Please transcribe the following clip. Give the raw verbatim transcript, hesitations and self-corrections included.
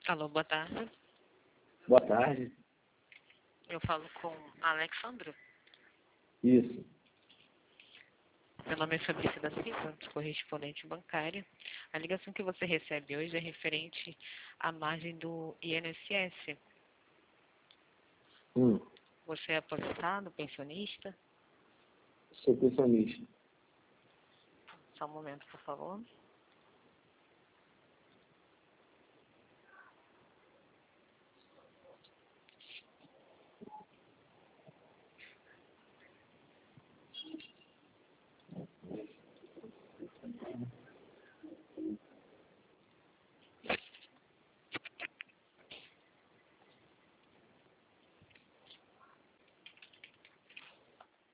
Alô, boa tarde. Boa tarde. Eu falo com a Alexandra. Isso. Meu nome é Fabrício da Silva, correspondente bancária. A ligação que você recebe hoje é referente à margem do I N S S. Hum, Você é aposentado, pensionista? sou pensionista. Só um momento, por favor.